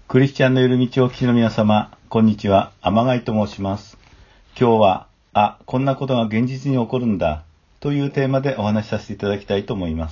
クリスチャンのいる道をお聞きの皆様、こんにちは。天貝と申します。今日は、こんなことが現実に起こるんだというテーマでお話しさせていただきたいと思います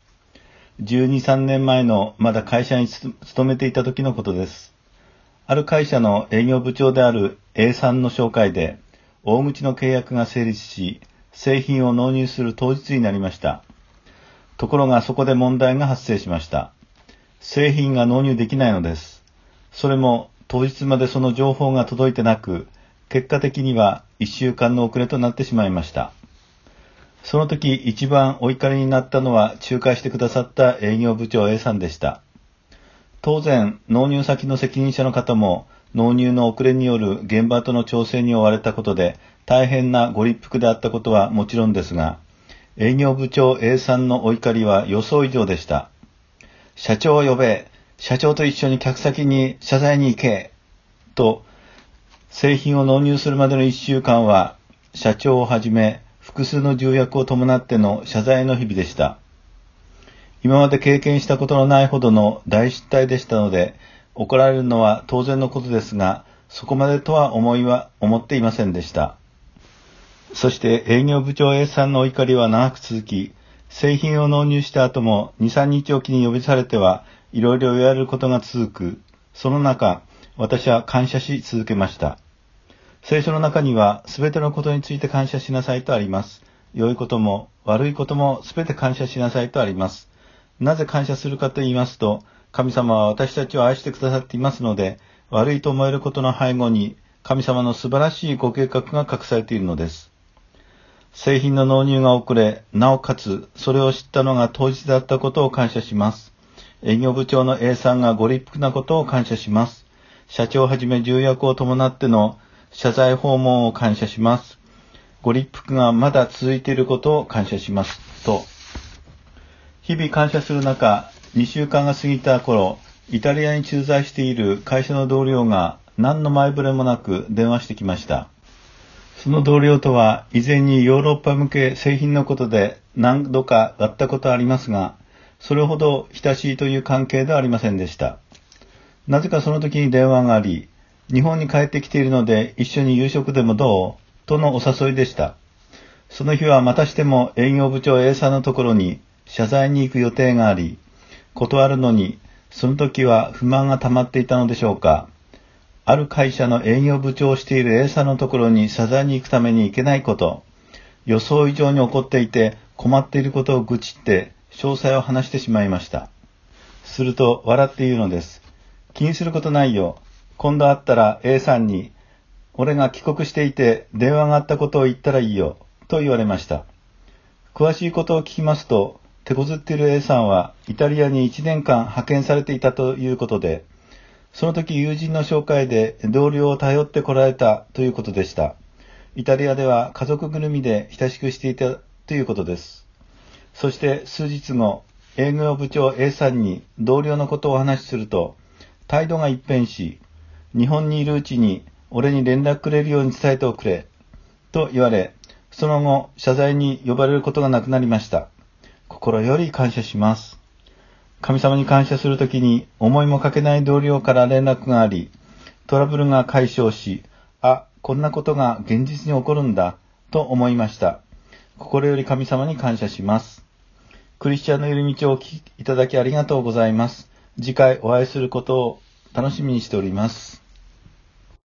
。12、3年前のまだ会社に勤めていた時のことです。ある会社の営業部長である A さんの紹介で、大口の契約が成立し、製品を納入する当日になりました。ところがそこで問題が発生しました。製品が納入できないのです。それも当日までその情報が届いてなく、結果的には1週間の遅れとなってしまいました。その時一番お怒りになったのは仲介してくださった営業部長 A さんでした。当然、納入先の責任者の方も納入の遅れによる現場との調整に追われたことで大変なご立腹であったことはもちろんですが、営業部長 A さんのお怒りは予想以上でした。社長を呼べ、社長と一緒に客先に謝罪に行け、と、製品を納入するまでの1週間は、社長をはじめ複数の重役を伴っての謝罪の日々でした。今まで経験したことのないほどの大失態でしたので、怒られるのは当然のことですが、そこまでとは思っていませんでした。そして営業部長 A さんのお怒りは長く続き、製品を納入した後も2、3日おきに呼びされてはいろいろ言われることが続く。その中、私は感謝し続けました。聖書の中にはすべてのことについて感謝しなさいとあります。良いことも悪いこともすべて感謝しなさいとあります。なぜ感謝するかと言いますと、神様は私たちを愛してくださっていますので、悪いと思えることの背後に神様の素晴らしいご計画が隠されているのです。製品の納入が遅れ、なおかつそれを知ったのが当日だったことを感謝します。営業部長の A さんがご立腹なことを感謝します。社長をはじめ重役を伴っての謝罪訪問を感謝します。ご立腹がまだ続いていることを感謝します。と、日々感謝する中、2週間が過ぎた頃、イタリアに駐在している会社の同僚が何の前触れもなく電話してきました。その同僚とは以前にヨーロッパ向け製品のことで何度か会ったことはありますが、それほど親しいという関係ではありませんでした。なぜかその時に電話があり、日本に帰ってきているので一緒に夕食でもどうとのお誘いでした。その日はまたしても営業部長 A さんのところに謝罪に行く予定があり、断るのにその時は不満が溜まっていたのでしょうか。ある会社の営業部長をしている A さんのところに謝罪に行くために行けないこと、予想以上に怒っていて困っていることを愚痴って詳細を話してしまいました。すると笑って言うのです。気にすることないよ。今度会ったら A さんに、俺が帰国していて電話があったことを言ったらいいよ、と言われました。詳しいことを聞きますと、手こずっている A さんはイタリアに1年間派遣されていたということで、その時友人の紹介で同僚を頼ってこられたということでした。イタリアでは家族ぐるみで親しくしていたということです。そして数日後、営業部長 A さんに同僚のことをお話しすると、態度が一変し、日本にいるうちに俺に連絡くれるように伝えておくれ、と言われ、その後謝罪に呼ばれることがなくなりました。心より感謝します。神様に感謝するときに思いもかけない同僚から連絡があり、トラブルが解消し、こんなことが現実に起こるんだ、と思いました。心より神様に感謝します。クリスチャンのいる道をお聞きいただきありがとうございます。次回お会いすることを楽しみにしております。